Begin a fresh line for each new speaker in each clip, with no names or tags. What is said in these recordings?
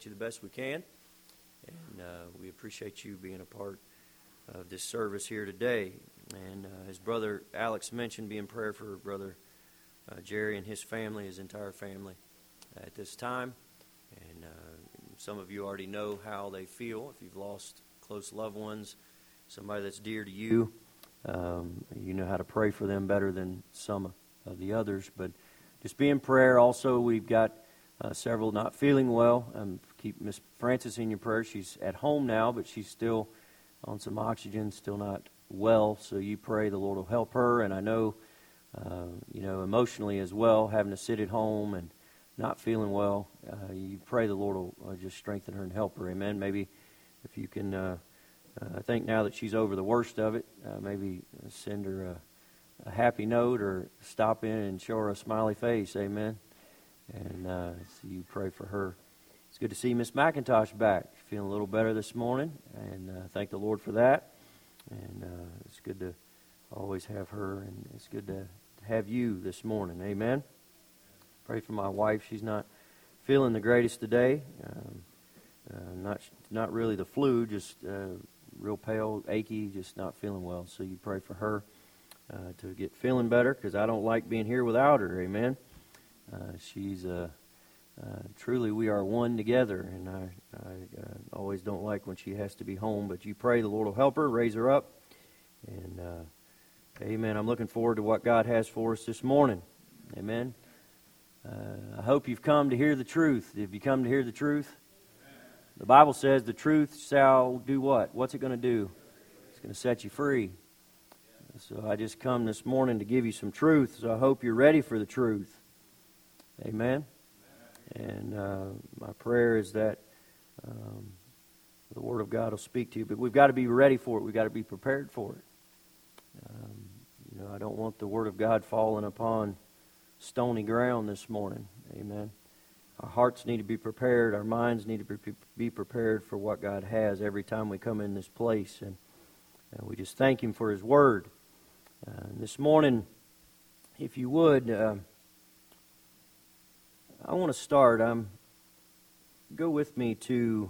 appreciate you the best we can. And we appreciate you being a part of this service here today. And as Brother Alex mentioned, be in prayer for Brother Jerry and his family, his entire family at this time. And some of you already know how they feel. If you've lost close loved ones, somebody that's dear to you, you know how to pray for them better than some of the others. But just be in prayer. Also, we've got several not feeling well. Keep Miss Frances in your prayer. She's at home now, but she's still on some oxygen, still not well. So you pray the Lord will help her. And I know, emotionally as well, having to sit at home and not feeling well, you pray the Lord will just strengthen her and help her. Amen. Maybe if you can, I think now that she's over the worst of it, maybe send her a happy note or stop in and show her a smiley face. Amen. And so you pray for her. It's good to see Miss McIntosh back. Feeling a little better this morning, and thank the Lord for that. And it's good to always have her, and it's good to have you this morning. Amen. Pray for my wife. She's not feeling the greatest today. Not really the flu, just real pale, achy, just not feeling well. So you pray for her to get feeling better, because I don't like being here without her. Amen. She's truly, we are one together, and I always don't like when she has to be home, but you pray the Lord will help her, raise her up, and amen. I'm looking forward to what God has for us this morning. Amen. I hope you've come to hear the truth. Have you come to hear the truth? The Bible says the truth shall do what? What's it going to do? It's going to set you free. So I just come this morning to give you some truth, so I hope you're ready for the truth. Amen. And my prayer is that the Word of God will speak to you. But we've got to be ready for it. We've got to be prepared for it. I don't want the Word of God falling upon stony ground this morning. Amen. Our hearts need to be prepared. Our minds need to be prepared for what God has every time we come in this place. And we just thank Him for His Word. This morning, if you would, I want to start. Go with me to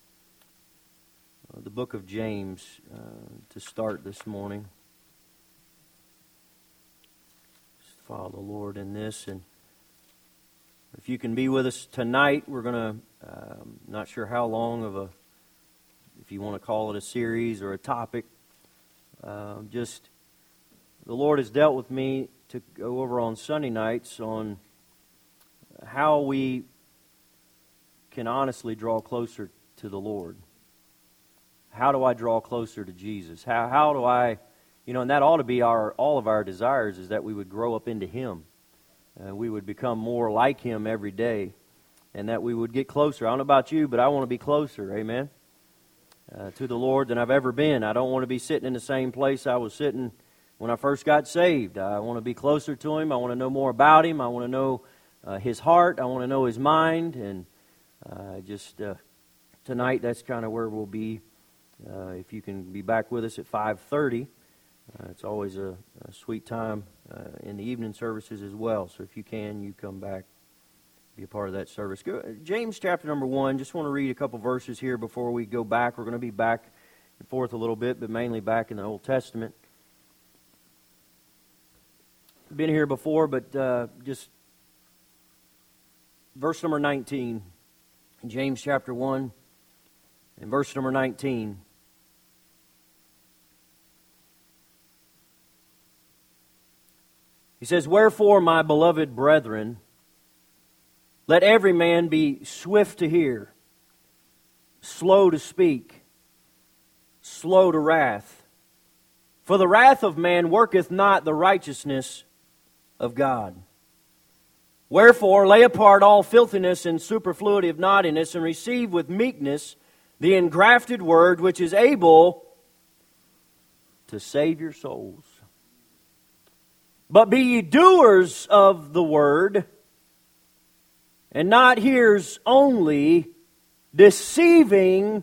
the book of James to start this morning. Just follow the Lord in this. And if you can be with us tonight, we're going to, not sure how long if you want to call it a series or a topic, just the Lord has dealt with me to go over on Sunday nights on how we can honestly draw closer to the Lord. How do I draw closer to Jesus? How do I, and that ought to be all of our desires, is that we would grow up into Him. We would become more like Him every day, and that we would get closer. I don't know about you, but I want to be closer, amen, to the Lord than I've ever been. I don't want to be sitting in the same place I was sitting when I first got saved. I want to be closer to Him. I want to know more about Him. I want to know His heart. I want to know His mind. And tonight, that's kind of where we'll be. If you can be back with us at 5:30, it's always a sweet time in the evening services as well. So if you can, you come back, be a part of that service. James chapter number 1, just want to read a couple verses here before we go back. We're going to be back and forth a little bit, but mainly back in the Old Testament. Been here before, but just verse number 19, James chapter 1, and verse number 19. He says, "Wherefore, my beloved brethren, let every man be swift to hear, slow to speak, slow to wrath. For the wrath of man worketh not the righteousness of God. Wherefore, lay apart all filthiness and superfluity of naughtiness, and receive with meekness the engrafted word, which is able to save your souls. But be ye doers of the word, and not hearers only, deceiving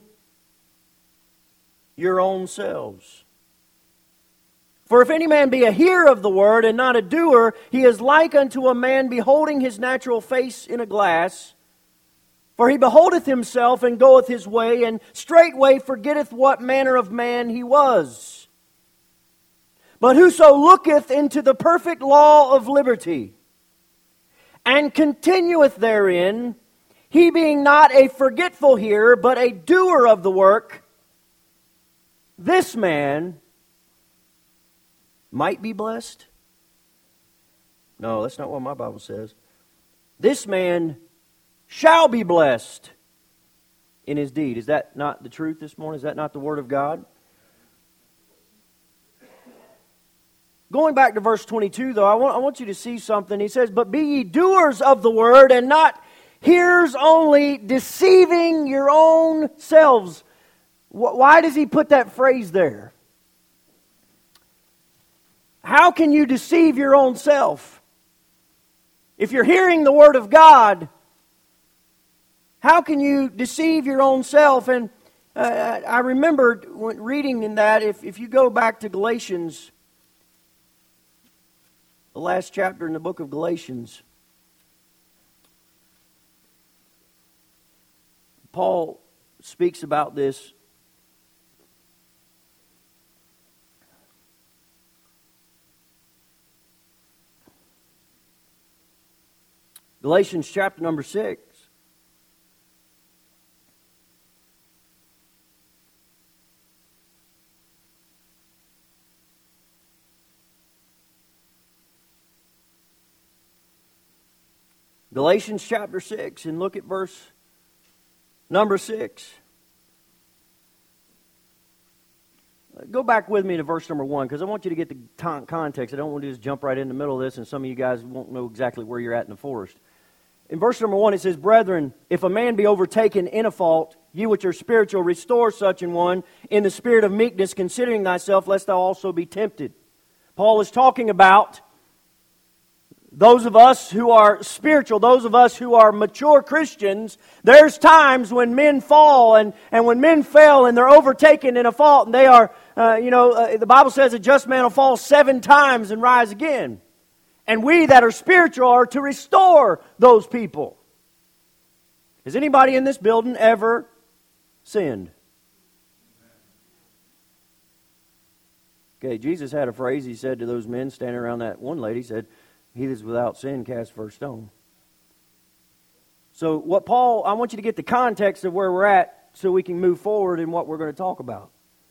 your own selves. For if any man be a hearer of the word, and not a doer, he is like unto a man beholding his natural face in a glass,
For he beholdeth himself, and goeth his way, and straightway forgetteth what manner of man he was. But whoso looketh into the perfect law of liberty, and continueth therein, he being not a forgetful hearer, but a doer of the work, this man might be blessed. No, that's not what my Bible says. This man shall be blessed in his deed. Is that not the truth this morning? Is that not the Word of God? Going back to verse 22, though, I want you to see something. He says, "But be ye doers of the word, and not hearers only, deceiving your own selves." Why does he put that phrase there? How can you deceive your own self? If you're hearing the Word of God, how can you deceive your own self? And I remembered when reading in that, if you go back to Galatians, the last chapter in the book of Galatians, Paul speaks about this. Galatians chapter number 6. Galatians chapter 6, and look at verse number 6. Go back with me to verse number 1, because I want you to get the context. I don't want to just jump right in the middle of this, and some of you guys won't know exactly where you're at in the forest. In verse number 1, it says, "Brethren, if a man be overtaken in a fault, ye which are spiritual, restore such an one in the spirit of meekness, considering thyself, lest thou also be tempted." Paul is talking about those of us who are spiritual, those of us who are mature Christians. There's times when men fall, and when men fail and they're overtaken in a fault, and they are, the Bible says a just man will fall 7 times and rise again. And we that are spiritual are to restore those people. Has anybody in this building ever sinned? Okay, Jesus had a phrase. He said to those men standing around that one lady, he said, "He that is without sin cast first stone." So I want you to get the context of where we're at so we can move forward in what we're going to talk about.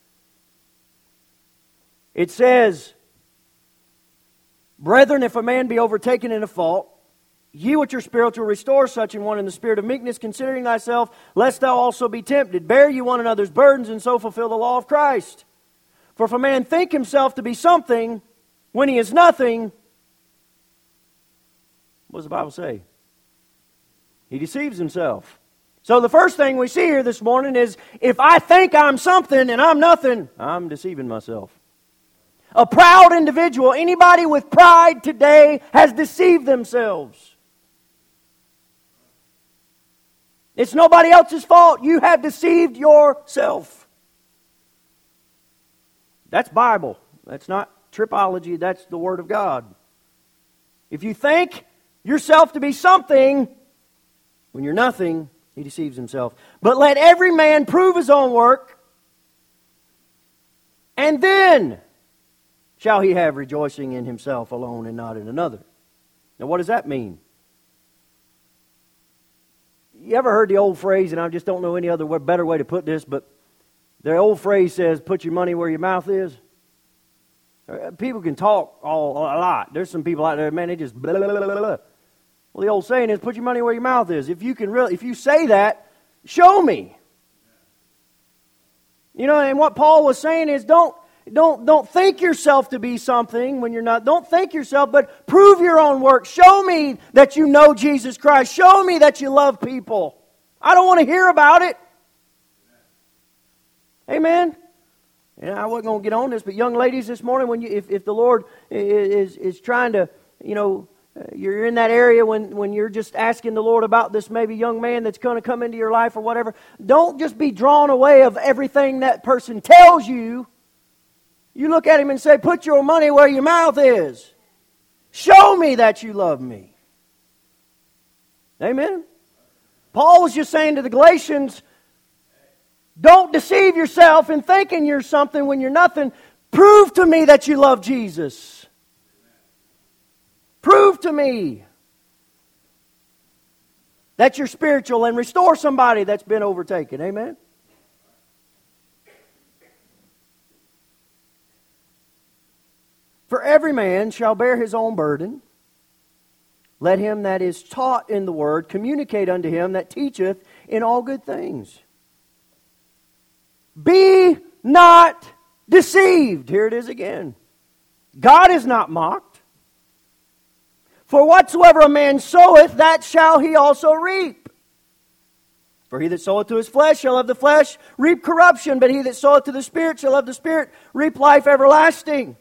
It says, "Brethren, if a man be overtaken in a fault, ye which are spiritual, restore such an one in the spirit of meekness, considering thyself, lest thou also be tempted. Bear ye one another's burdens, and so fulfill the law of Christ. For if a man think himself to be something, when he is nothing," what does the Bible say? He deceives himself. So the first thing we see here this morning is, if I think I'm something and I'm nothing, I'm deceiving myself. A proud individual, anybody with pride today, has deceived themselves. It's nobody else's fault. You have deceived yourself. That's Bible. That's not tripology. That's the Word of God. If you think yourself to be something, when you're nothing, he deceives himself. But let every man prove his own work, and then shall he have rejoicing in himself alone and not in another. Now what does that mean? You ever heard the old phrase, and I just don't know any other better way to put this, but the old phrase says, "Put your money where your mouth is." People can talk a lot. There's some people out there, man, they just blah, blah, blah, blah, blah. Well, the old saying is, put your money where your mouth is. If you say that, show me. And what Paul was saying is, don't think yourself to be something when you're not. Don't think yourself, but prove your own work. Show me that you know Jesus Christ. Show me that you love people. I don't want to hear about it. Amen. And I wasn't going to get on this, but young ladies, this morning, if the Lord is trying to, you're in that area when you're just asking the Lord about this maybe young man that's going to come into your life or whatever, don't just be drawn away of everything that person tells you. You look at him and say, "Put your money where your mouth is. Show me that you love me." Amen? Paul was just saying to the Galatians, don't deceive yourself in thinking you're something when you're nothing. Prove to me that you love Jesus. Prove to me that you're spiritual and restore somebody that's been overtaken. Amen? For every man shall bear his own burden. Let him that is taught in the word communicate unto him that teacheth in all good things. Be not deceived. Here it is again. God is not mocked. For whatsoever a man soweth, that shall he also reap. For he that soweth to his flesh shall of the flesh reap corruption, but he that soweth to the Spirit shall of the Spirit reap life everlasting.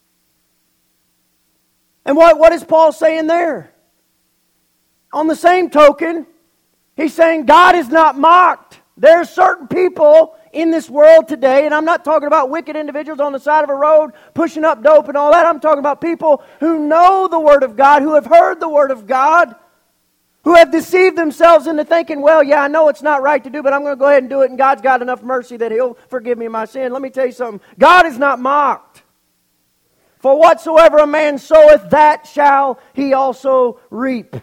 And what is Paul saying there? On the same token, he's saying God is not mocked. There are certain people in this world today, and I'm not talking about wicked individuals on the side of a road pushing up dope and all that. I'm talking about people who know the Word of God, who have heard the Word of God, who have deceived themselves into thinking, well, yeah, I know it's not right to do, but I'm going to go ahead and do it, and God's got enough mercy that He'll forgive me my sin. Let me tell you something. God is not mocked. For whatsoever a man soweth, that shall he also reap.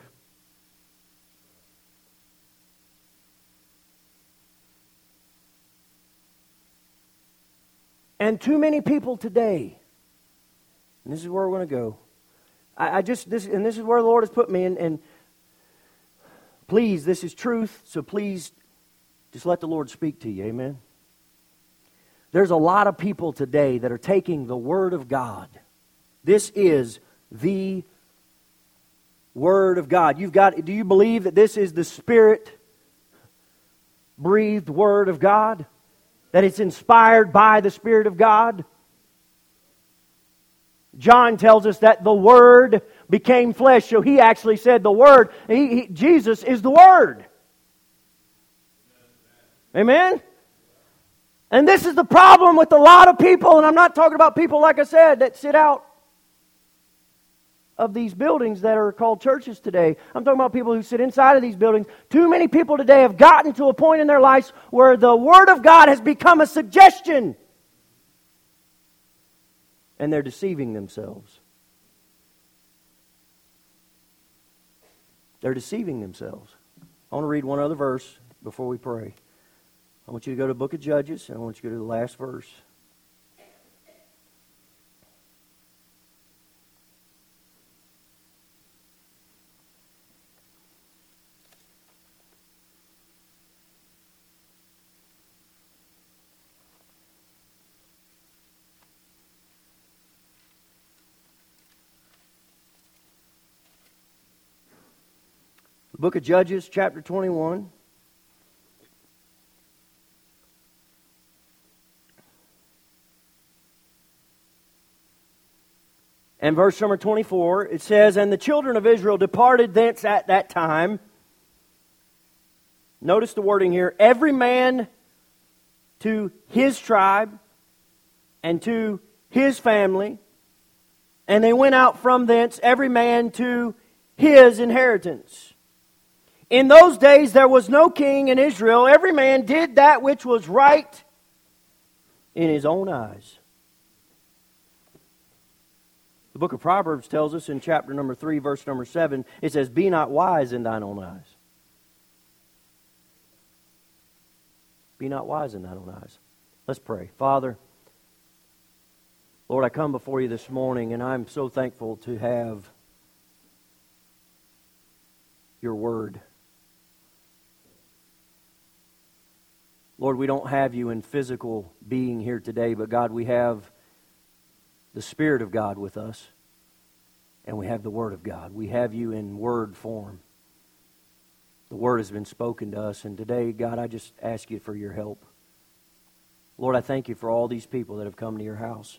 And too many people today, and this is where we're going to go. This is where the Lord has put me, and please, this is truth, so please just let the Lord speak to you, amen? There's a lot of people today that are taking the Word of God. This is the Word of God. Do you believe that this is the Spirit-breathed Word of God? That it's inspired by the Spirit of God? John tells us that the Word became flesh. So he actually said the Word. Jesus is the Word. Amen? And this is the problem with a lot of people, and I'm not talking about people, like I said, that sit out of these buildings that are called churches today. I'm talking about people who sit inside of these buildings. Too many people today have gotten to a point in their lives where the Word of God has become a suggestion. And they're deceiving themselves. They're deceiving themselves. I want to read one other verse before we pray. I want you to go to the book of Judges, and I want you to go to the last verse. Book of Judges, chapter 21. And verse number 24, it says, And the children of Israel departed thence at that time. Notice the wording here. Every man to his tribe and to his family. And they went out from thence, every man to his inheritance. In those days there was no king in Israel. Every man did that which was right in his own eyes. The book of Proverbs tells us in chapter number 3, verse number 7, it says, Be not wise in thine own eyes. Be not wise in thine own eyes. Let's pray. Father, Lord, I come before you this morning, and I'm so thankful to have your word. Lord, we don't have you in physical being here today, but God, we have the Spirit of God with us, and we have the Word of God. We have you in word form. The Word has been spoken to us, and today, God, I just ask you for your help. Lord, I thank you for all these people that have come to your house.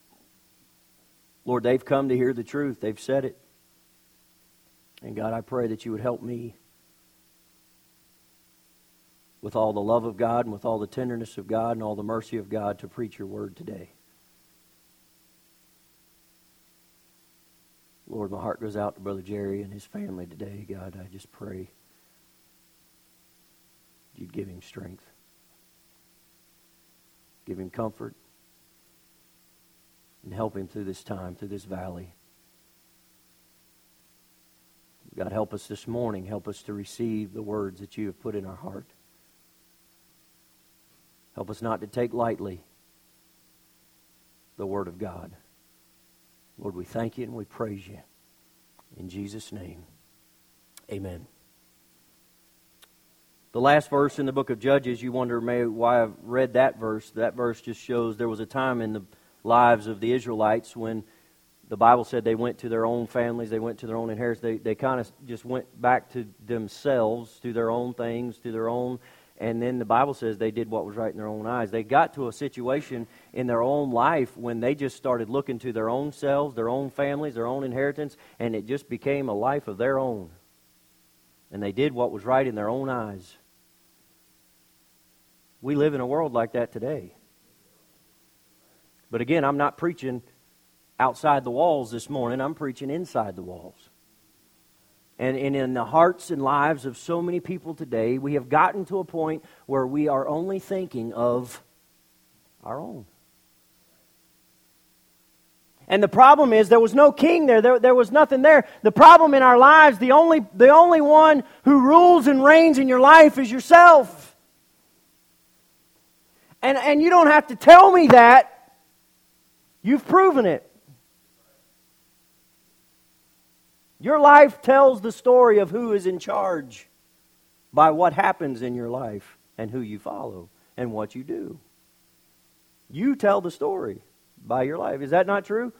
Lord, they've come to hear the truth. They've said it. And God, I pray that you would help me with all the love of God and with all the tenderness of God and all the mercy of God to preach your word today. Lord, my heart goes out to Brother Jerry and his family today. God, I just pray you'd give him strength. Give him comfort. And help him through this time, through this valley. God, help us this morning. Help us to receive the words that you have put in our heart. Help us not to take lightly the Word of God. Lord, we thank you and we praise you. In Jesus' name, amen. The last verse in the book of Judges, you wonder maybe why I've read that verse. That verse just shows there was a time in the lives of the Israelites when the Bible said they went to their own families, they went to their own inheritance. They kind of just went back to themselves, to their own things, to their own. And then the Bible says they did what was right in their own eyes. They got to a situation in their own life when they just started looking to their own selves, their own families, their own inheritance, and it just became a life of their own. And they did what was right in their own eyes. We live in a world like that today. But again, I'm not preaching outside the walls this morning. I'm preaching inside the walls. And in the hearts and lives of so many people today, we have gotten to a point where we are only thinking of our own. And the problem is there was no king there. There was nothing there. The problem in our lives, the only one who rules and reigns in your life is yourself. And you don't have to tell me that. You've proven it. Your life tells the story of who is in charge by what happens in your life and who you follow and what you do. You tell the story by your life. Is that not true?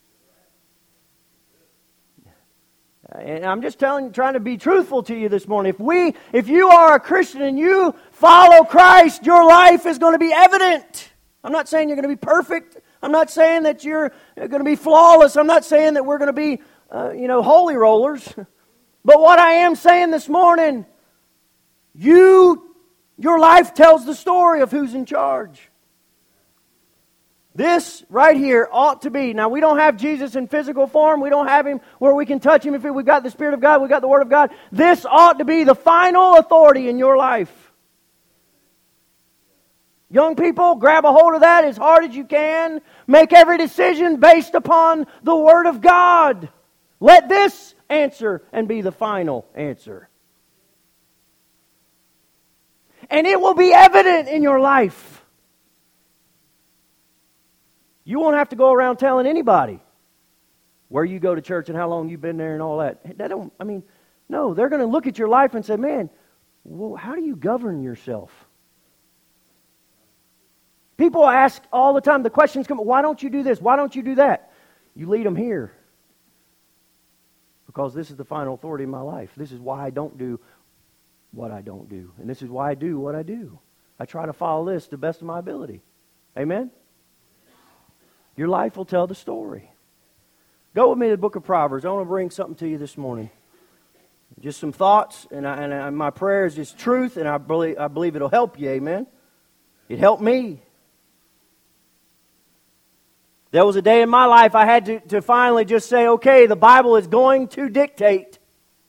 And I'm just trying to be truthful to you this morning. If you are a Christian and you follow Christ, your life is going to be evident. I'm not saying you're going to be perfect. I'm not saying that you're going to be flawless. I'm not saying that we're going to be holy rollers. But what I am saying this morning, your life tells the story of who's in charge. This right here ought to be. Now, we don't have Jesus in physical form. We don't have Him where we can touch Him. If we've got the Spirit of God, we've got the Word of God. This ought to be the final authority in your life. Young people, grab a hold of that as hard as you can. Make every decision based upon the Word of God. Let this answer and be the final answer. And it will be evident in your life. You won't have to go around telling anybody where you go to church and how long you've been there and all that. No, they're going to look at your life and say, man, well, how do you govern yourself? People ask all the time, the questions come, why don't you do this? Why don't you do that? You lead them here. Because this is the final authority in my life. This is why I don't do what I don't do. And this is why I do what I do. I try to follow this to the best of my ability. Amen? Your life will tell the story. Go with me to the book of Proverbs. I want to bring something to you this morning. Just some thoughts, and my prayer is just truth, and I believe it'll help you. Amen? It helped me. There was a day in my life I had to finally just say, okay, the Bible is going to dictate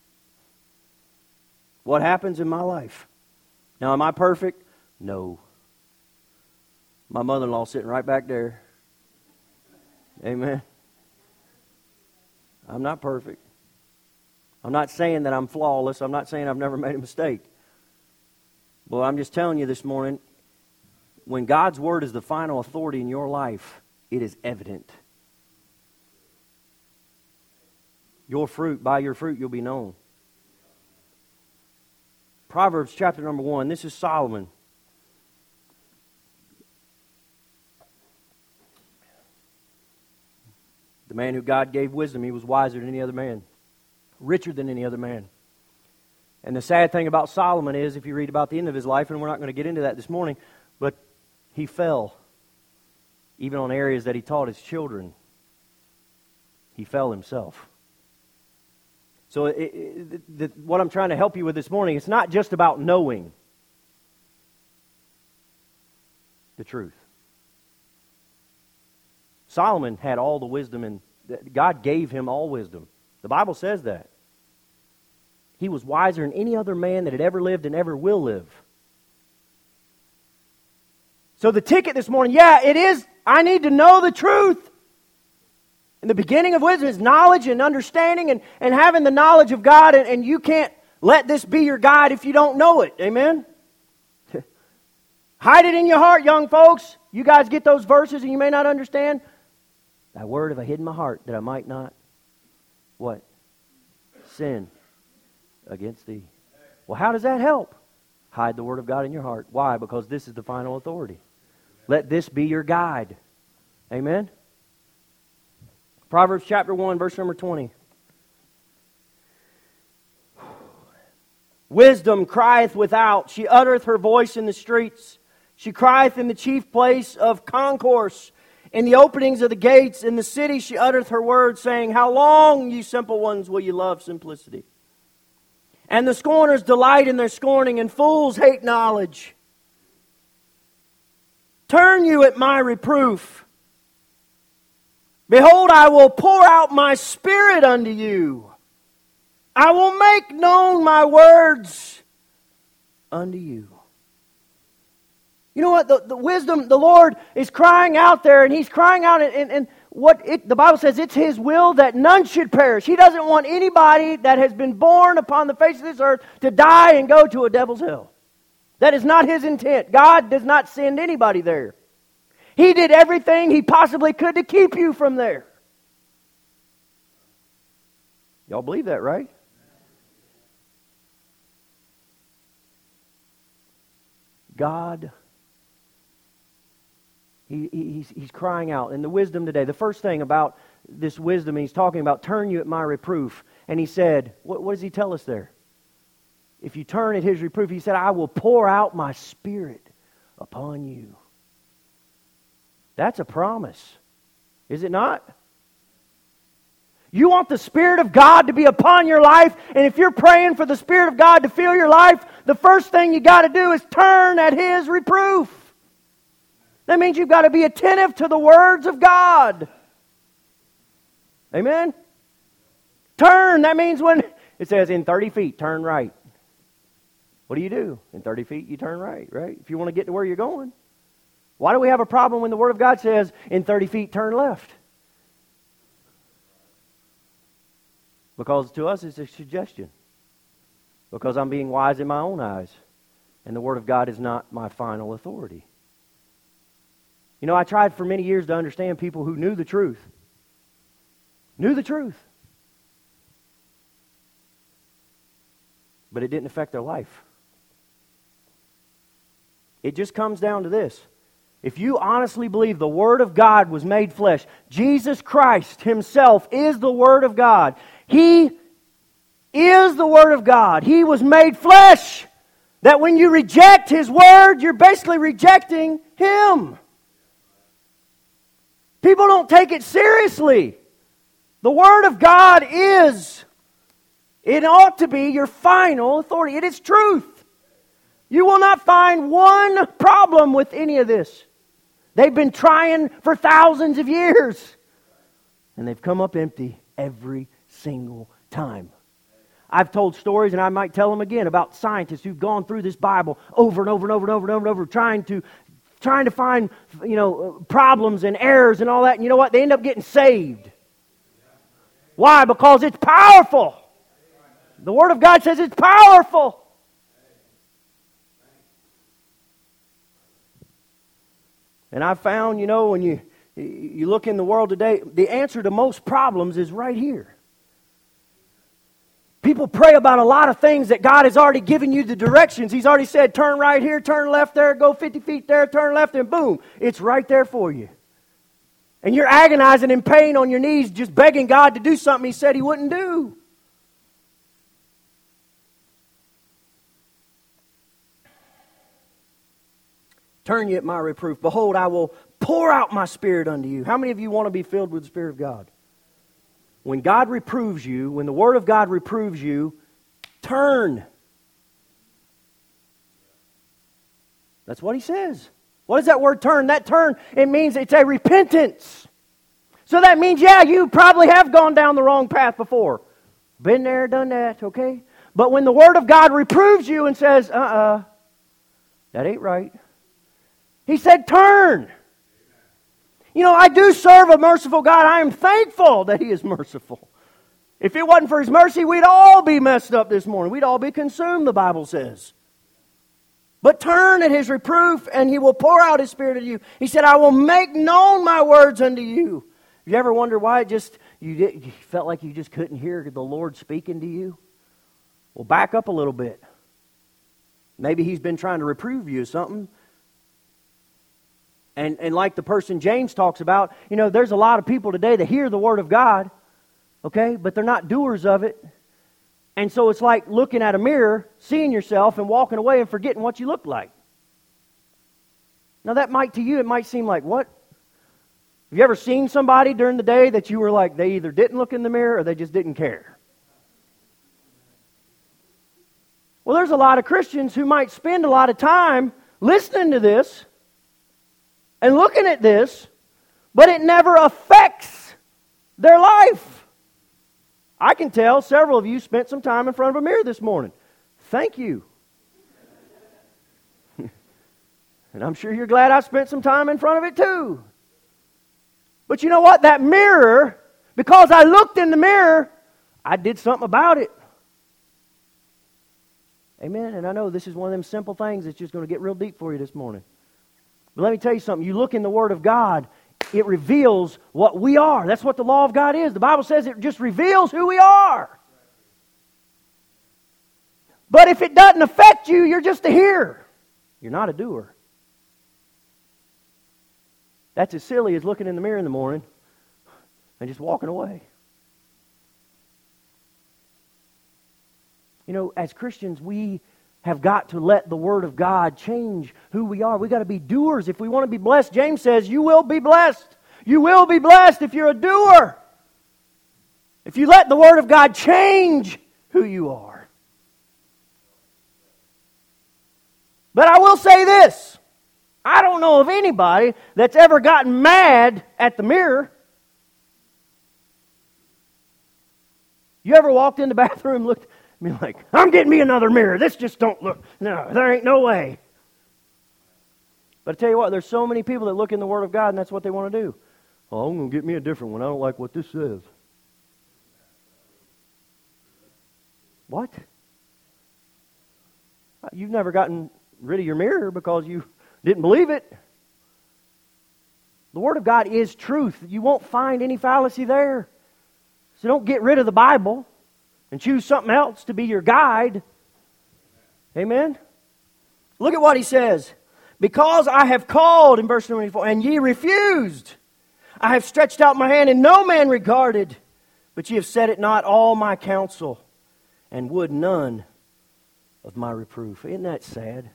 what happens in my life. Now, am I perfect? No. My mother-in-law sitting right back there. Amen. I'm not perfect. I'm not saying that I'm flawless. I'm not saying I've never made a mistake. But I'm just telling you this morning, when God's Word is the final authority in your life, it is evident. By your fruit you'll be known. Proverbs chapter number 1. This is Solomon. The man who God gave wisdom, he was wiser than any other man. Richer than any other man. And the sad thing about Solomon is, if you read about the end of his life, and we're not going to get into that this morning, but he fell. Even on areas that he taught his children. He fell himself. So what I'm trying to help you with this morning, it's not just about knowing the truth. Solomon had all the wisdom, and God gave him all wisdom. The Bible says that. He was wiser than any other man that had ever lived and ever will live. So the ticket this morning, yeah, it is, I need to know the truth. And the beginning of wisdom is knowledge and understanding and having the knowledge of God, and you can't let this be your guide if you don't know it. Amen? Hide it in your heart, young folks. You guys get those verses and you may not understand. Thy word have I hid in my heart that I might not, what? Sin against thee. Well, how does that help? Hide the word of God in your heart. Why? Because this is the final authority. Let this be your guide. Amen? Proverbs chapter 1, verse number 20. Wisdom crieth without. She uttereth her voice in the streets. She crieth in the chief place of concourse. In the openings of the gates, in the city, she uttereth her words, saying, How long, ye simple ones, will ye love simplicity? And the scorners delight in their scorning, and fools hate knowledge. Turn you at my reproof. Behold, I will pour out my spirit unto you. I will make known my words unto you. You know what? The wisdom, the Lord is crying out there, and He's crying out, and the Bible says it's His will that none should perish. He doesn't want anybody that has been born upon the face of this earth to die and go to a devil's hell. That is not His intent. God does not send anybody there. He did everything He possibly could to keep you from there. Y'all believe that, right? God, He's crying out. And the wisdom today, the first thing about this wisdom, He's talking about, turn you at my reproof. And He said, what does He tell us there? If you turn at His reproof, He said, I will pour out my spirit upon you. That's a promise. Is it not? You want the Spirit of God to be upon your life, and if you're praying for the Spirit of God to fill your life, the first thing you got to do is turn at His reproof. That means you've got to be attentive to the words of God. Amen? Turn, that means when it says in 30 feet, turn right. What do? In 30 feet, you turn right? If you want to get to where you're going. Why do we have a problem when the Word of God says in 30 feet, turn left? Because to us it's a suggestion. Because I'm being wise in my own eyes. And the Word of God is not my final authority. You know, I tried for many years to understand people who knew the truth. Knew the truth. But it didn't affect their life. It just comes down to this. If you honestly believe the Word of God was made flesh, Jesus Christ Himself is the Word of God. He is the Word of God. He was made flesh. That when you reject His Word, you're basically rejecting Him. People don't take it seriously. The Word of God it ought to be your final authority. It is truth. You will not find one problem with any of this. They've been trying for thousands of years. And they've come up empty every single time. I've told stories, and I might tell them again, about scientists who've gone through this Bible over and over and over and over and over and over, trying to find, problems and errors and all that. And you know what? They end up getting saved. Why? Because it's powerful. The Word of God says it's powerful. And I've found, when you look in the world today, the answer to most problems is right here. People pray about a lot of things that God has already given you the directions. He's already said, turn right here, turn left there, go 50 feet there, turn left, and boom, it's right there for you. And you're agonizing in pain on your knees, just begging God to do something He said He wouldn't do. Turn you at my reproof. Behold, I will pour out my Spirit unto you. How many of you want to be filled with the Spirit of God? When God reproves you, when the Word of God reproves you, turn. That's what He says. What is that word turn? That turn, it means it's a repentance. So that means, you probably have gone down the wrong path before. Been there, done that, okay? But when the Word of God reproves you and says, that ain't right. He said, turn. You know, I do serve a merciful God. I am thankful that He is merciful. If it wasn't for His mercy, we'd all be messed up this morning. We'd all be consumed, the Bible says. But turn at His reproof, and He will pour out His Spirit into you. He said, I will make known my words unto you. You ever wonder why you felt like you just couldn't hear the Lord speaking to you? Well, back up a little bit. Maybe He's been trying to reprove you of something. And like the person James talks about, you know, there's a lot of people today that hear the Word of God, okay, but they're not doers of it. And so it's like looking at a mirror, seeing yourself, and walking away and forgetting what you look like. Now that might, to you, it might seem like, what? Have you ever seen somebody during the day that you were like, they either didn't look in the mirror or they just didn't care? Well, there's a lot of Christians who might spend a lot of time listening to this and looking at this, but it never affects their life. I can tell several of you spent some time in front of a mirror this morning. Thank you. And I'm sure you're glad I spent some time in front of it too. But you know what? That mirror, because I looked in the mirror, I did something about it. Amen. And I know this is one of them simple things that's just going to get real deep for you this morning. But let me tell you something. You look in the Word of God, it reveals what we are. That's what the law of God is. The Bible says it just reveals who we are. But if it doesn't affect you, you're just a hearer. You're not a doer. That's as silly as looking in the mirror in the morning and just walking away. You know, as Christians, we have got to let the Word of God change who we are. We've got to be doers. If we want to be blessed, James says, you will be blessed. You will be blessed if you're a doer. If you let the Word of God change who you are. But I will say this. I don't know of anybody that's ever gotten mad at the mirror. You ever walked in the bathroom and looked... I mean, like, I'm getting me another mirror. This just don't look... No, there ain't no way. But I tell you what, there's so many people that look in the Word of God and that's what they want to do. Oh, I'm going to get me a different one. I don't like what this says. What? You've never gotten rid of your mirror because you didn't believe it. The Word of God is truth. You won't find any fallacy there. So don't get rid of the Bible and choose something else to be your guide. Amen? Look at what he says. Because I have called, in verse 24, and ye refused. I have stretched out my hand, and no man regarded. But ye have set it not all my counsel, and would none of my reproof. Isn't that sad?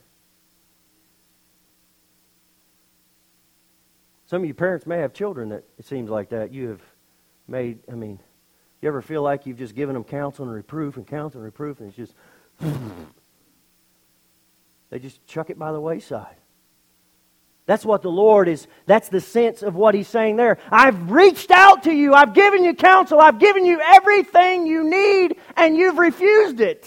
Some of you parents may have children that it seems like that. You have made, you ever feel like you've just given them counsel and reproof, and it's just... They just chuck it by the wayside. That's what the Lord is, that's the sense of what He's saying there. I've reached out to you, I've given you counsel, I've given you everything you need, and you've refused it.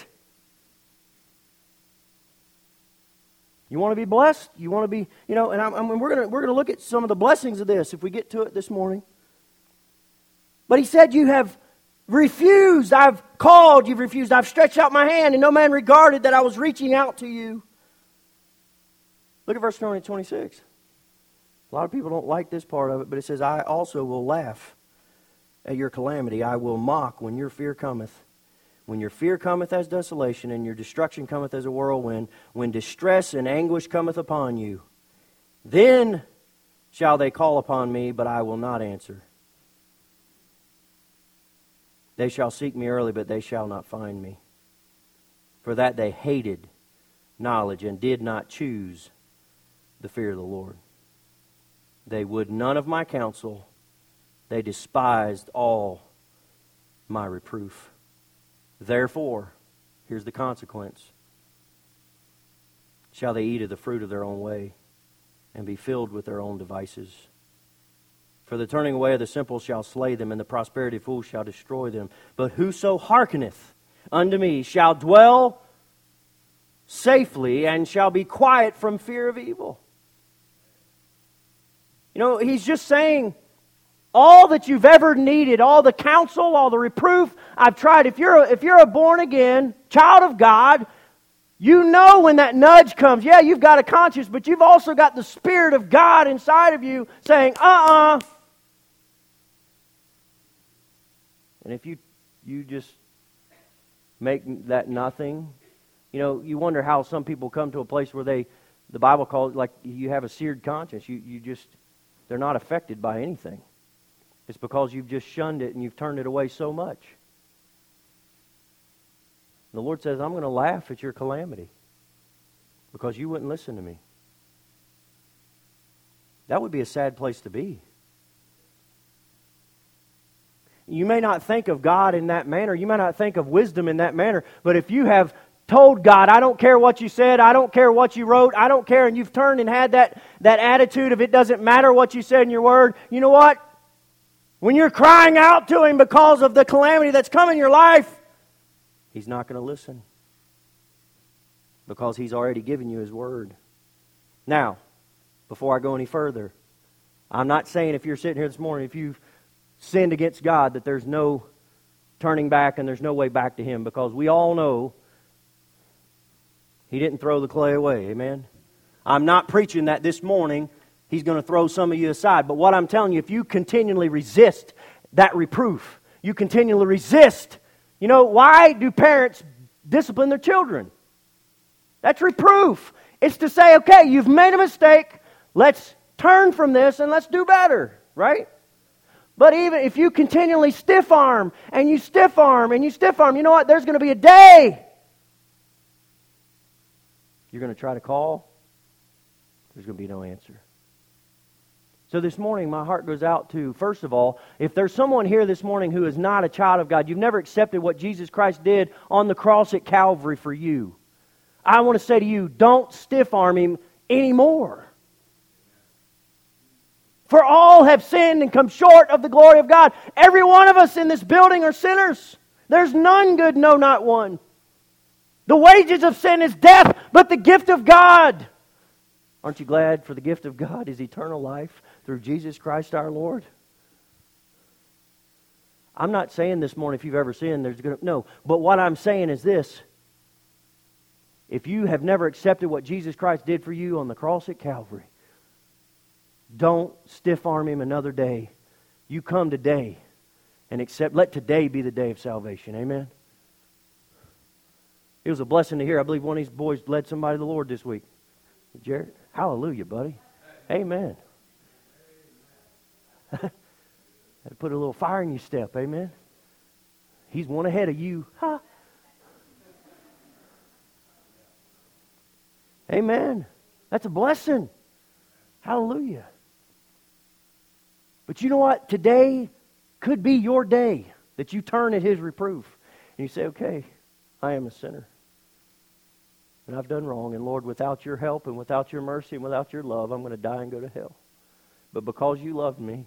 You want to be blessed? You want to be, and we're going to look at some of the blessings of this if we get to it this morning. But He said, you have refused. I've called, you've refused. I've stretched out my hand, and no man regarded that I was reaching out to you. Look at verse 26. A lot of people don't like this part of it, but it says, I also will laugh at your calamity. I will mock when your fear cometh. When your fear cometh as desolation, and your destruction cometh as a whirlwind, when distress and anguish cometh upon you, then shall they call upon me, but I will not answer. They shall seek me early, but they shall not find me. For that they hated knowledge and did not choose the fear of the Lord. They would none of my counsel. They despised all my reproof. Therefore, here's the consequence. Shall they eat of the fruit of their own way and be filled with their own devices. For the turning away of the simple shall slay them, and the prosperity of fools shall destroy them. But whoso hearkeneth unto me shall dwell safely, and shall be quiet from fear of evil. You know, he's just saying, all that you've ever needed, all the counsel, all the reproof, I've tried. If you're a born-again child of God, you know when that nudge comes. Yeah, you've got a conscience, but you've also got the Spirit of God inside of you saying, And if you just make that nothing, you know, you wonder how some people come to a place where the Bible calls it like you have a seared conscience. They're not affected by anything. It's because you've just shunned it and you've turned it away so much. The Lord says, I'm going to laugh at your calamity because you wouldn't listen to me. That would be a sad place to be. You may not think of God in that manner. You may not think of wisdom in that manner. But if you have told God, I don't care what you said, I don't care what you wrote, I don't care, and you've turned and had that attitude of it doesn't matter what you said in your word, you know what? When you're crying out to Him because of the calamity that's come in your life, He's not going to listen. Because He's already given you His word. Now, before I go any further, I'm not saying if you're sitting here this morning, if you've sinned against God, that there's no turning back and there's no way back to Him. Because we all know He didn't throw the clay away. Amen? I'm not preaching that this morning He's going to throw some of you aside. But what I'm telling you, if you continually resist that reproof, you continually resist. You know, why do parents discipline their children? That's reproof. It's to say, okay, you've made a mistake. Let's turn from this and let's do better. Right? But even if you continually stiff arm and you stiff arm and you stiff arm, you know what? There's going to be a day you're going to try to call. There's going to be no answer. So this morning, my heart goes out to, first of all, if there's someone here this morning who is not a child of God, you've never accepted what Jesus Christ did on the cross at Calvary for you, I want to say to you, don't stiff-arm Him anymore. For all have sinned and come short of the glory of God. Every one of us in this building are sinners. There's none good, no, not one. The wages of sin is death, but the gift of God. Aren't you glad for the gift of God is eternal life through Jesus Christ our Lord? I'm not saying this morning if you've ever sinned, no. But what I'm saying is this. If you have never accepted what Jesus Christ did for you on the cross at Calvary, don't stiff-arm Him another day. You come today and accept. Let today be the day of salvation. Amen? It was a blessing to hear. I believe one of these boys led somebody to the Lord this week. Jared, hallelujah, buddy. Amen. Had to put a little fire in your step. Amen. He's one ahead of you. Ha. Amen. That's a blessing. Hallelujah. But you know what? Today could be your day that you turn at His reproof. And you say, okay, I am a sinner. And I've done wrong. And Lord, without your help and without your mercy and without your love, I'm going to die and go to hell. But because you loved me,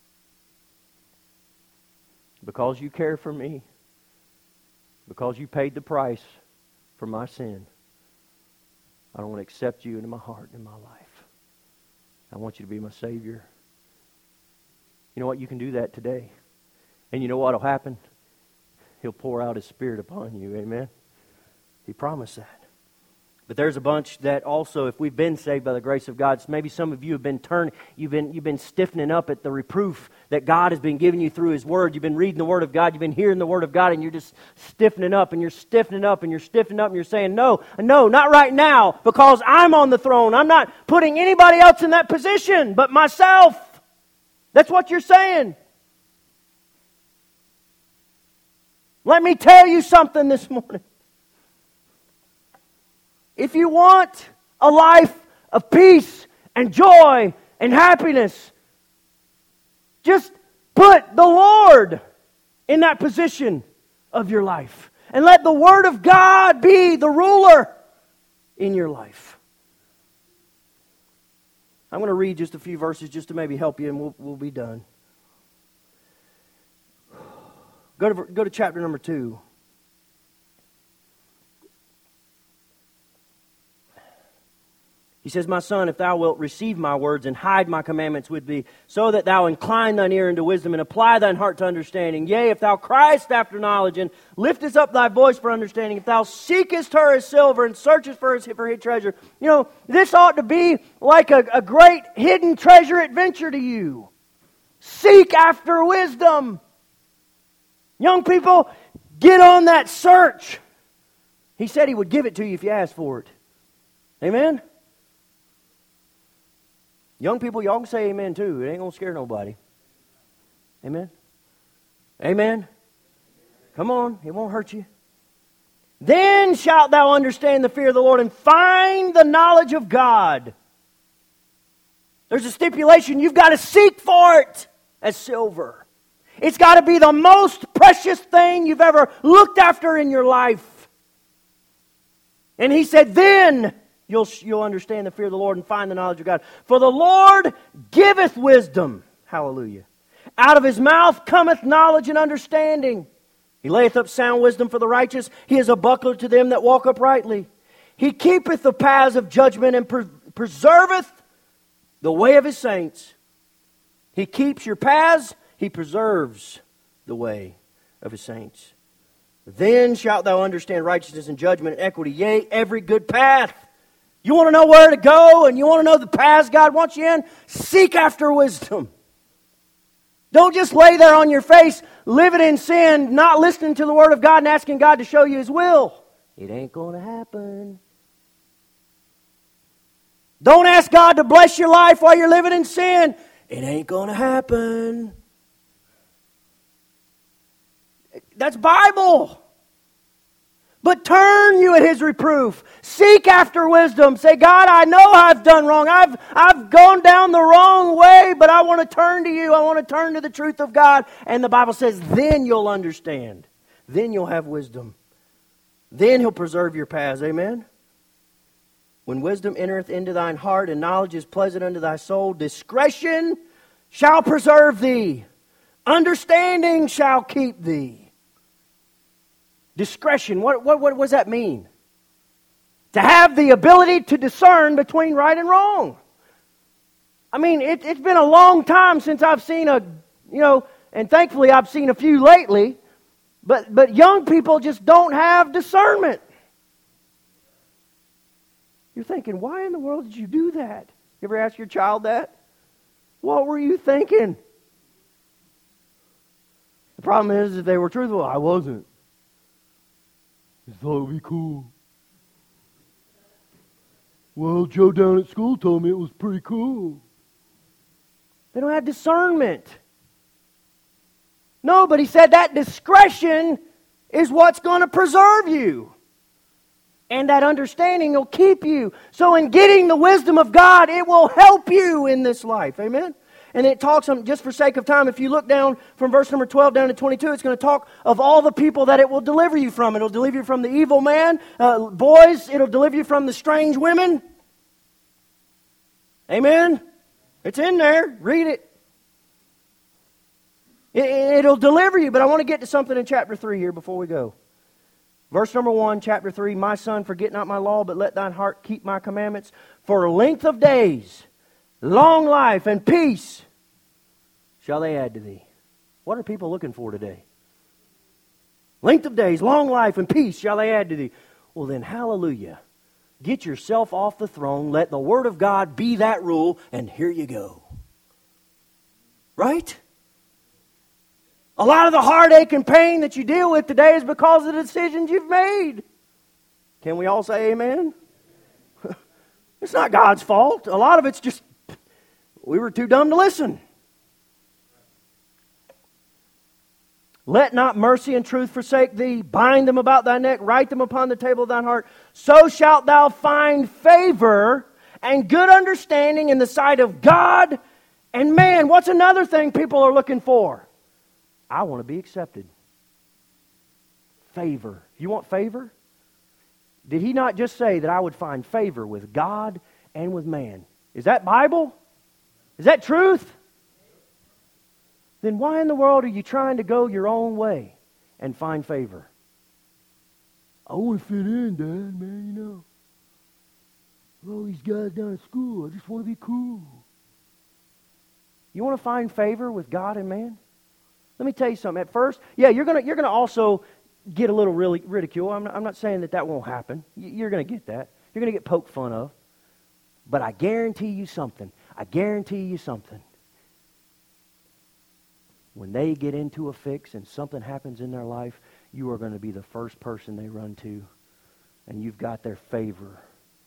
because you care for me, because you paid the price for my sin, I want to accept you into my heart and in my life. I want you to be my Savior. You know what? You can do that today. And you know what will happen? He'll pour out His Spirit upon you. Amen? He promised that. But there's a bunch that also, if we've been saved by the grace of God, maybe some of you have been you've been stiffening up at the reproof that God has been giving you through His Word. You've been reading the Word of God, you've been hearing the Word of God, and you're just stiffening up, and you're stiffening up, and you're stiffening up, and you're saying, no, not right now, because I'm on the throne. I'm not putting anybody else in that position but myself. That's what you're saying. Let me tell you something this morning. If you want a life of peace and joy and happiness, just put the Lord in that position of your life. And let the Word of God be the ruler in your life. I'm going to read just a few verses just to maybe help you, and we'll be done. Go to chapter number 2. He says, my son, if thou wilt receive my words and hide my commandments with thee, so that thou incline thine ear unto wisdom and apply thine heart to understanding. Yea, if thou criest after knowledge and liftest up thy voice for understanding, if thou seekest her as silver and searchest for hid treasure. You know, this ought to be like a great hidden treasure adventure to you. Seek after wisdom. Young people, get on that search. He said He would give it to you if you asked for it. Amen? Young people, y'all can say amen too. It ain't going to scare nobody. Amen? Amen? Come on, it won't hurt you. Then shalt thou understand the fear of the Lord and find the knowledge of God. There's a stipulation. You've got to seek for it as silver. It's got to be the most precious thing you've ever looked after in your life. And He said, then you'll understand the fear of the Lord and find the knowledge of God. For the Lord giveth wisdom. Hallelujah. Out of His mouth cometh knowledge and understanding. He layeth up sound wisdom for the righteous. He is a buckler to them that walk uprightly. He keepeth the paths of judgment and preserveth the way of His saints. He keeps your paths. He preserves the way of His saints. Then shalt thou understand righteousness and judgment and equity. Yea, every good path. You want to know where to go and you want to know the paths God wants you in? Seek after wisdom. Don't just lay there on your face, living in sin, not listening to the Word of God and asking God to show you His will. It ain't going to happen. Don't ask God to bless your life while you're living in sin. It ain't going to happen. That's Bible. But turn you at His reproof. Seek after wisdom. Say, God, I know I've done wrong. I've gone down the wrong way, but I want to turn to You. I want to turn to the truth of God. And the Bible says, then you'll understand. Then you'll have wisdom. Then He'll preserve your paths. Amen? When wisdom entereth into thine heart and knowledge is pleasant unto thy soul, discretion shall preserve thee. Understanding shall keep thee. Discretion, what does that mean? To have the ability to discern between right and wrong. I mean, it's been a long time since I've seen and thankfully I've seen a few lately, but young people just don't have discernment. You're thinking, why in the world did you do that? You ever ask your child that? What were you thinking? The problem is, if they were truthful, I wasn't. I thought it would be cool. Well, Joe down at school told me it was pretty cool. They don't have discernment. No, but He said that discretion is what's going to preserve you. And that understanding will keep you. So in getting the wisdom of God, it will help you in this life. Amen? And it talks, just for sake of time, if you look down from verse number 12 down to 22, it's going to talk of all the people that it will deliver you from. It'll deliver you from the evil man. Boys, it'll deliver you from the strange women. Amen? It's in there. Read it. It'll deliver you. But I want to get to something in chapter 3 here before we go. Verse number 1, chapter 3, my son, forget not my law, but let thine heart keep my commandments. For length of days, long life, and peace shall they add to thee. What are people looking for today? Length of days, long life, and peace shall they add to thee. Well then, hallelujah. Get yourself off the throne. Let the Word of God be that rule, and here you go. Right? A lot of the heartache and pain that you deal with today is because of the decisions you've made. Can we all say amen? It's not God's fault. A lot of it's just we were too dumb to listen. Let not mercy and truth forsake thee. Bind them about thy neck. Write them upon the table of thine heart. So shalt thou find favor and good understanding in the sight of God and man. What's another thing people are looking for? I want to be accepted. Favor. You want favor? Did He not just say that I would find favor with God and with man? Is that Bible? Is that truth? Then why in the world are you trying to go your own way and find favor? I want to fit in, Dad, man, you know. all these guys down at school, I just want to be cool. You want to find favor with God and man? Let me tell you something. At first, yeah, you're gonna also get a little ridicule. I'm not saying that won't happen. You're going to get that. You're going to get poked fun of. But I guarantee you something. When they get into a fix and something happens in their life, you are going to be the first person they run to, and you've got their favor.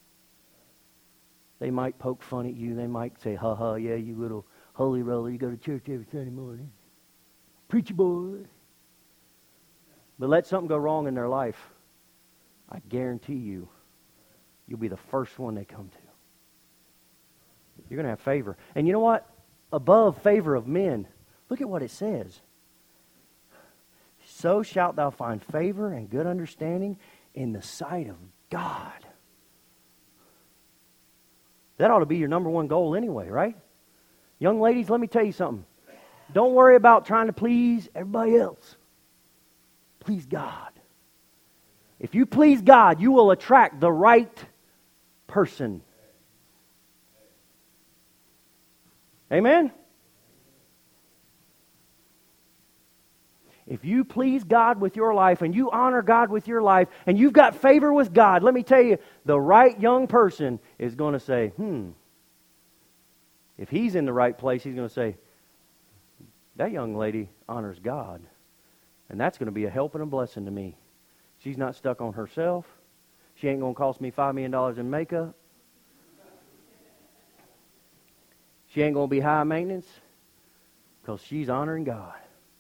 They might poke fun at you. They might say, ha ha, yeah, you little holy roller, you go to church every Sunday morning. Preacher boy. But let something go wrong in their life, I guarantee you, you'll be the first one they come to. You're going to have favor. And you know what? Above favor of men, look at what it says. So shalt thou find favor and good understanding in the sight of God. That ought to be your number one goal anyway, right? Young ladies, let me tell you something. Don't worry about trying to please everybody else. Please God. If you please God, you will attract the right person. Amen? If you please God with your life and you honor God with your life and you've got favor with God, let me tell you, the right young person is going to say, if he's in the right place, he's going to say, that young lady honors God. And that's going to be a help and a blessing to me. She's not stuck on herself. She ain't going to cost me $5 million in makeup. She ain't going to be high maintenance because she's honoring God.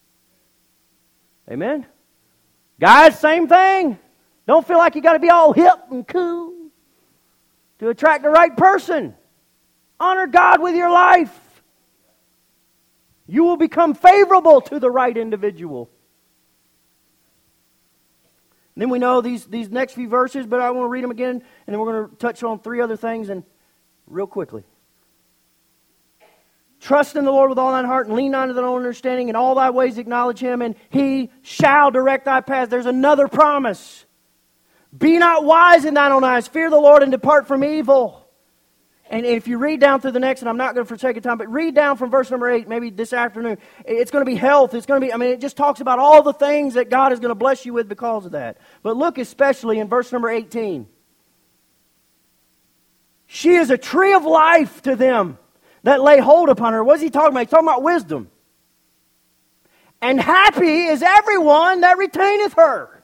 Amen? Guys, same thing. Don't feel like you got to be all hip and cool to attract the right person. Honor God with your life. You will become favorable to the right individual. And then we know these next few verses, but I want to read them again, and then we're going to touch on 3 other things and real quickly. Trust in the Lord with all thine heart and lean not to thine own understanding. In all thy ways acknowledge Him and He shall direct thy path. There's another promise. Be not wise in thine own eyes. Fear the Lord and depart from evil. And if you read down through the next, and I'm not going to for sake of time, but read down from verse number 8, maybe this afternoon. It's going to be health. It's going to be, it just talks about all the things that God is going to bless you with because of that. But look especially in verse number 18. She is a tree of life to them that lay hold upon her. What is he talking about? He's talking about wisdom. And happy is everyone that retaineth her.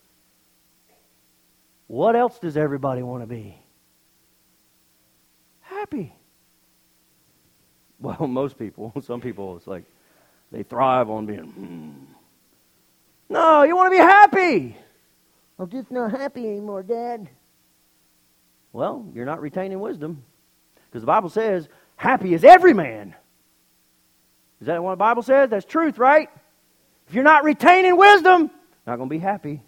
What else does everybody want to be? Happy. Well, most people. Some people, it's like they thrive on being, No, you want to be happy. I'm just not happy anymore, Dad. Well, you're not retaining wisdom. Because the Bible says, happy is every man. Is that what the Bible says? That's truth, right? If you're not retaining wisdom, not going to be happy.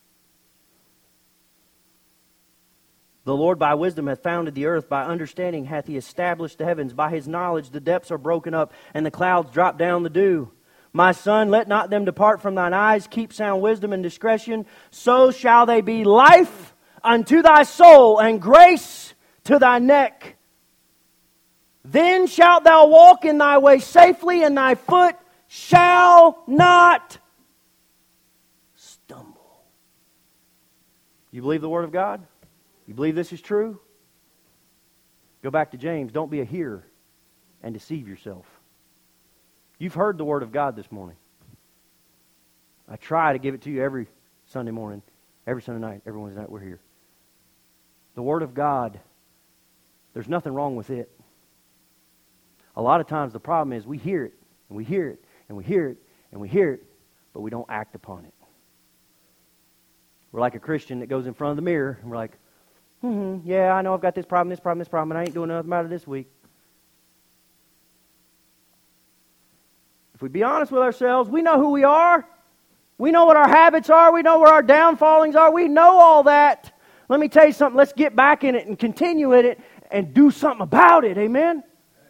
The Lord by wisdom hath founded the earth. By understanding hath He established the heavens. By His knowledge the depths are broken up, and the clouds drop down the dew. My son, let not them depart from thine eyes. Keep sound wisdom and discretion. So shall they be life unto thy soul, and grace to thy neck. Then shalt thou walk in thy way safely, and thy foot shall not stumble. You believe the Word of God? You believe this is true? Go back to James. Don't be a hearer and deceive yourself. You've heard the Word of God this morning. I try to give it to you every Sunday morning, every Sunday night, every Wednesday night we're here. The Word of God, there's nothing wrong with it. A lot of times the problem is we hear it, and we hear it, and we hear it, and we hear it, but we don't act upon it. We're like a Christian that goes in front of the mirror, and we're like, yeah, I know I've got this problem, and I ain't doing nothing about it this week. If we be honest with ourselves, we know who we are. We know what our habits are. We know where our downfallings are. We know all that. Let me tell you something. Let's get back in it and continue in it and do something about it. Amen?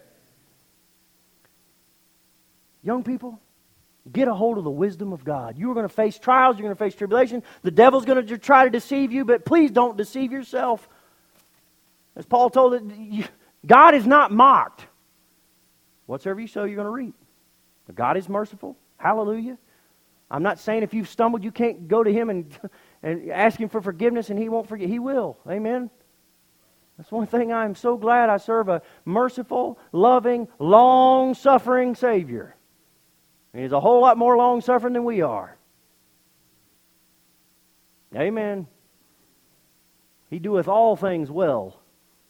Young people, get a hold of the wisdom of God. You are going to face trials. You're going to face tribulation. The devil's going to try to deceive you, but please don't deceive yourself. As Paul told it, God is not mocked. Whatsoever you sow, you're going to reap. But God is merciful. Hallelujah. I'm not saying if you've stumbled, you can't go to Him and ask Him for forgiveness and He won't forget. He will. Amen. That's one thing I'm so glad I serve a merciful, loving, long-suffering Savior. And He's a whole lot more long-suffering than we are. Amen. He doeth all things well.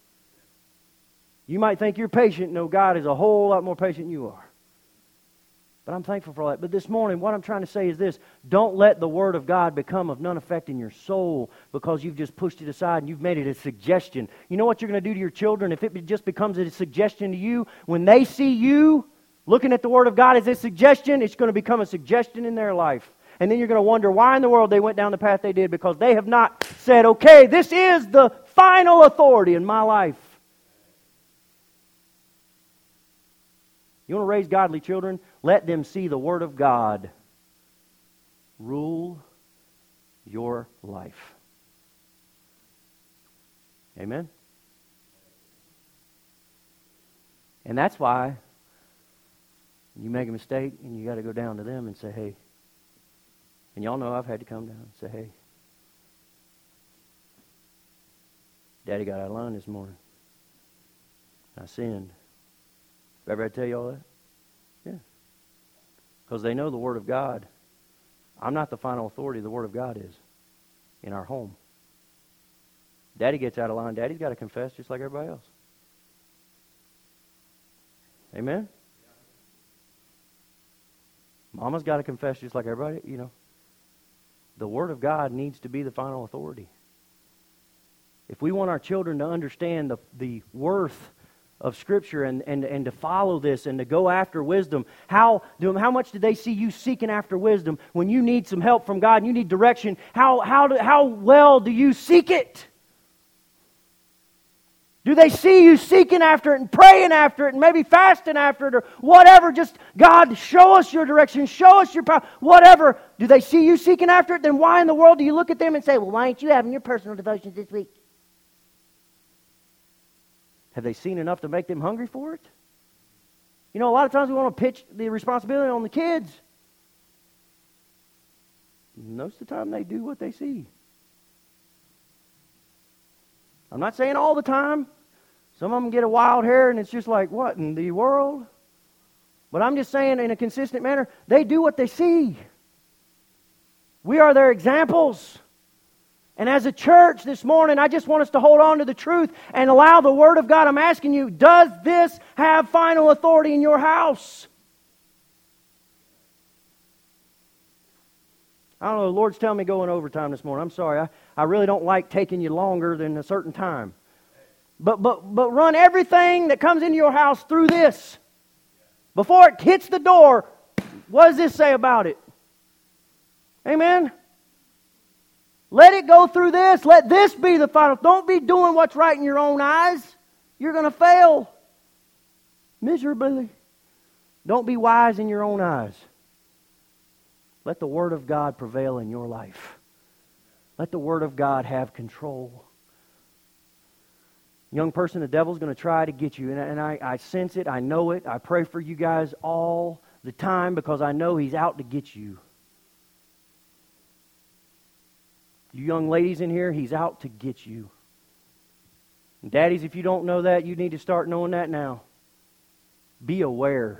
You might think you're patient. No, God is a whole lot more patient than you are. But I'm thankful for that. But this morning, what I'm trying to say is this. Don't let the Word of God become of none effect in your soul because you've just pushed it aside and you've made it a suggestion. You know what you're going to do to your children if it just becomes a suggestion to you? When they see you looking at the Word of God as a suggestion, it's going to become a suggestion in their life. And then you're going to wonder why in the world they went down the path they did, because they have not said, okay, this is the final authority in my life. You want to raise godly children? Let them see the Word of God rule your life. Amen? And that's why you make a mistake and you got to go down to them and say, hey. And y'all know I've had to come down and say, hey, Daddy got out of line this morning. I sinned. Ever had to tell you all that? Yeah. Because they know the Word of God. I'm not the final authority. The Word of God is in our home. Daddy gets out of line. Daddy's got to confess just like everybody else. Amen? Mama's got to confess just like everybody, you know. The Word of God needs to be the final authority. If we want our children to understand the worth of Scripture and to follow this and to go after wisdom, how much do they see you seeking after wisdom when you need some help from God and you need direction? How well do you seek it? Do they see you seeking after it and praying after it and maybe fasting after it or whatever? Just, God, show us your direction, show us your power, whatever. Do they see you seeking after it? Then why in the world do you look at them and say, well, why aren't you having your personal devotions this week? Have they seen enough to make them hungry for it? You know, a lot of times we want to pitch the responsibility on the kids. Most of the time they do what they see. I'm not saying all the time. Some of them get a wild hair and it's just like, what in the world? But I'm just saying in a consistent manner, they do what they see. We are their examples. And as a church this morning, I just want us to hold on to the truth and allow the Word of God. I'm asking you, does this have final authority in your house? I don't know, the Lord's telling me going overtime this morning. I'm sorry, I really don't like taking you longer than a certain time. But run everything that comes into your house through this. Before it hits the door, what does this say about it? Amen? Let it go through this. Let this be the final. Don't be doing what's right in your own eyes. You're going to fail miserably. Don't be wise in your own eyes. Let the Word of God prevail in your life. Let the Word of God have control. Young person, the devil's going to try to get you. And I sense it. I know it. I pray for you guys all the time because I know he's out to get you. You young ladies in here, he's out to get you. And daddies, if you don't know that, you need to start knowing that now. Be aware.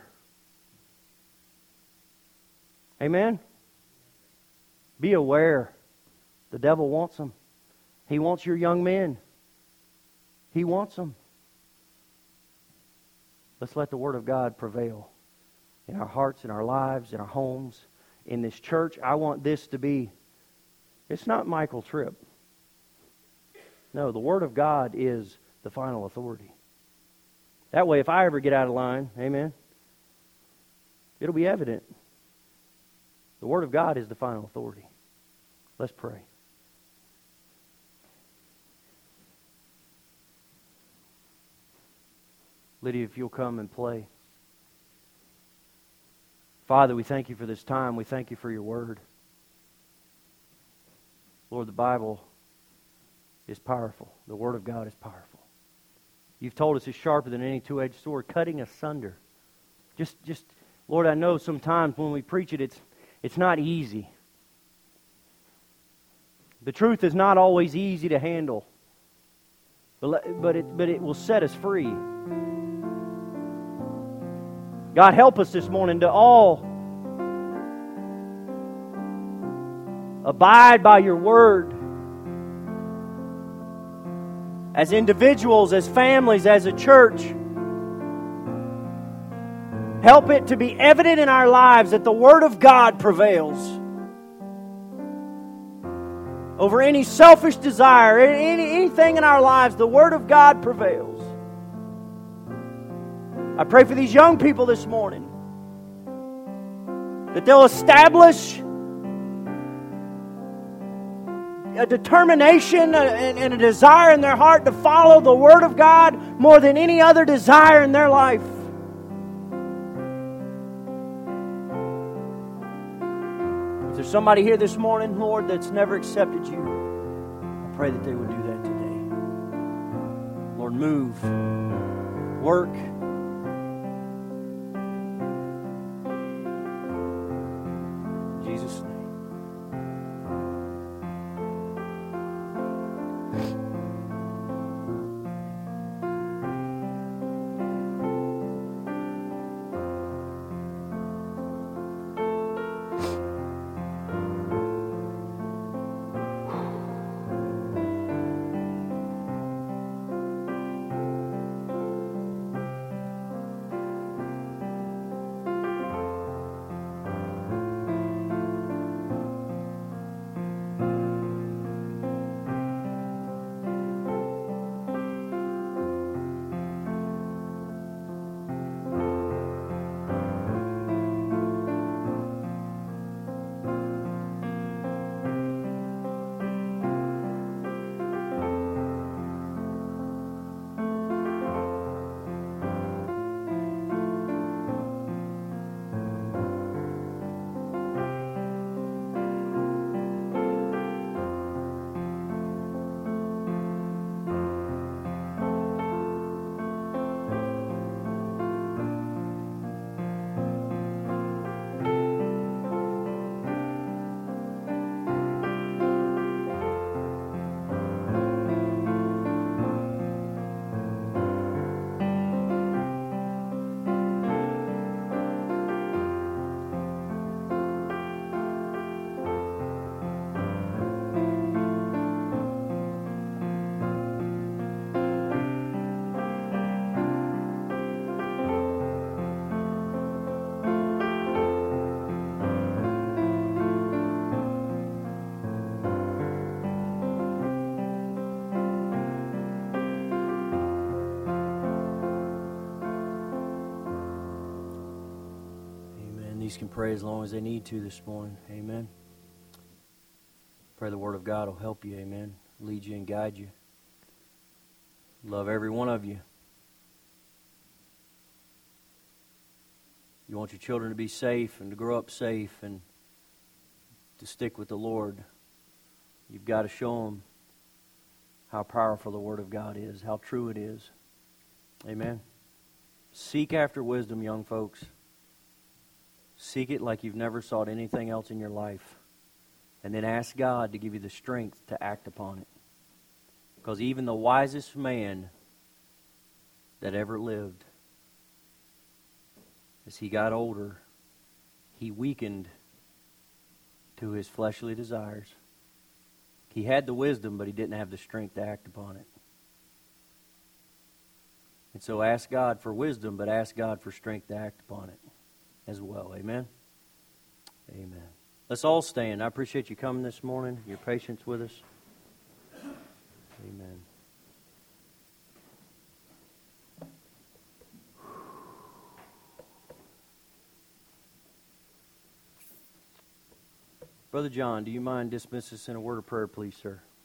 Amen? Be aware. The devil wants them. He wants your young men. He wants them. Let's let the Word of God prevail in our hearts, in our lives, in our homes, in this church. I want this to be, it's not Michael Tripp. No, the Word of God is the final authority. That way, if I ever get out of line, amen, it'll be evident. The Word of God is the final authority. Let's pray. Lydia, if you'll come and play. Father, we thank you for this time. We thank you for your Word. Lord, the Bible is powerful. The Word of God is powerful. You've told us it's sharper than any two-edged sword, cutting asunder. Just, Lord, I know sometimes when we preach it, it's not easy. The truth is not always easy to handle, but it will set us free. God, help us this morning to all abide by your word. As individuals, as families, as a church. Help it to be evident in our lives that the Word of God prevails over any selfish desire, anything in our lives. The Word of God prevails. I pray for these young people this morning that they'll establish a determination and a desire in their heart to follow the Word of God more than any other desire in their life. If there's somebody here this morning, Lord, that's never accepted you, I pray that they would do that today. Lord, move, work. In Jesus' name. These can pray as long as they need to this morning. Amen. Pray the Word of God will help you. Amen. Lead you and guide you. Love every one of you. You want your children to be safe and to grow up safe and to stick with the Lord. You've got to show them how powerful the Word of God is, how true it is. Amen. Seek after wisdom, young folks. Seek it like you've never sought anything else in your life. And then ask God to give you the strength to act upon it. Because even the wisest man that ever lived, as he got older, he weakened to his fleshly desires. He had the wisdom, but he didn't have the strength to act upon it. And so ask God for wisdom, but ask God for strength to act upon it as well. Amen? Amen. Let's all stand. I appreciate you coming this morning, your patience with us. Amen. Brother John, do you mind dismissing us in a word of prayer, please, sir?